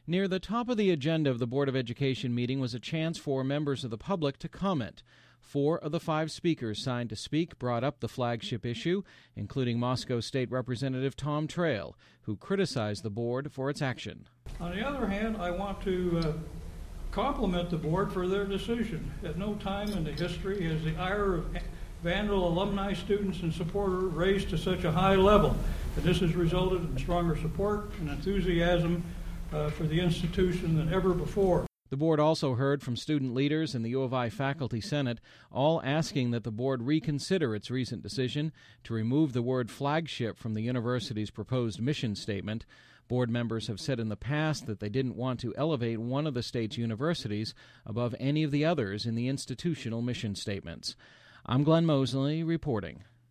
Near the top of the agenda of the Board of Education meeting was a chance for members of the public to comment. 4 of the 5 speakers signed to speak brought up the flagship issue, including Moscow State Representative Tom Trail, who criticized the board for its action. On the other hand, I want to compliment the board for their decision. At no time in the history has the ire of Vandal alumni, students, and supporters raised to such a high level. And this has resulted in stronger support and enthusiasm for the institution than ever before. The board also heard from student leaders and the U of I Faculty Senate, all asking that the board reconsider its recent decision to remove the word flagship from the university's proposed mission statement. Board members have said in the past that they didn't want to elevate one of the state's universities above any of the others in the institutional mission statements. I'm Glenn Mosley reporting.